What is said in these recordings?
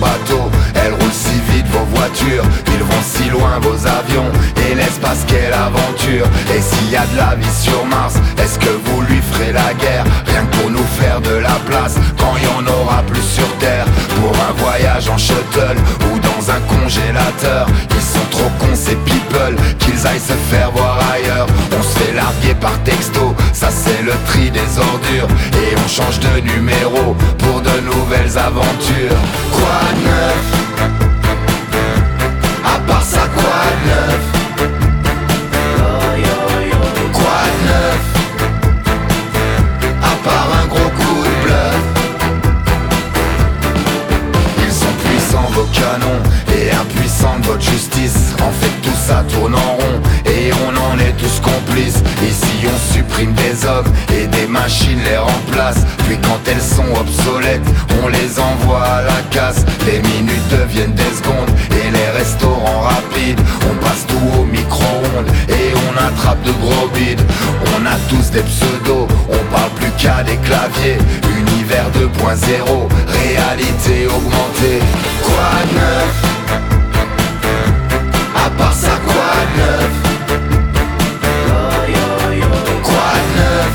bateaux. Elles roulent si vite vos voitures, ils vont si loin vos avions. Et l'espace quelle aventure. Et s'il y a de la vie sur Mars, est-ce que vous lui ferez la guerre? Rien que pour nous faire de la place quand il y en aura plus sur Terre. Pour un voyage en shuttle ou dans un congélateur. Ils sont trop cons ces people, qu'ils aillent se faire voir ailleurs. On se fait larguer par texto, ça c'est le tri des ordures. Et on change de numéro pour de nouvelles aventures. Quoi de neuf? À part ça, quoi de neuf? Quoi de neuf? À part un gros coup de bluff. Ils sont puissants vos canons et impuissante votre justice. En fait tout ça tourne en rond et on en est tous complices. Ici on supprime des hommes et des machines les remplacent. Puis quand elles sont obsolètes, on les envoie à la casse. Les minutes deviennent des secondes et les restaurants rapides. On passe tout au micro-ondes et on attrape de gros bides. On a tous des pseudos, on parle plus qu'à des claviers. Univers 2.0, réalité augmentée. Quoi de neuf? À part ça, quoi de neuf? Quoi de neuf?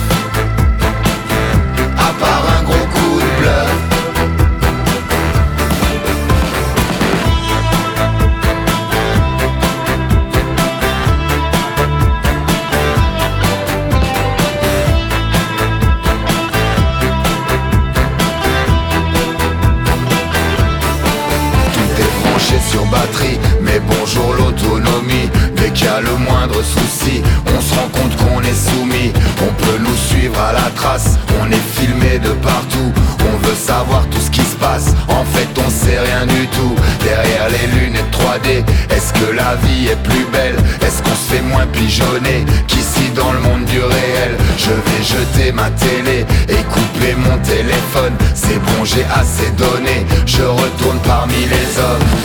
À part un gros coup de bluff. Tout est branché sur batterie, mais bonjour l'autonomie. Dès qu'il y a le moindre souci, on se rend compte qu'on est soumis. On peut nous suivre à la trace, on est filmé de partout. On veut savoir tout ce qui se passe, en fait on sait rien du tout. Derrière les lunettes 3D, est-ce que la vie est plus belle? Est-ce qu'on se fait moins pigeonner qu'ici dans le monde du réel? Je vais jeter ma télé et couper mon téléphone. C'est bon, j'ai assez donné, je retourne parmi les hommes.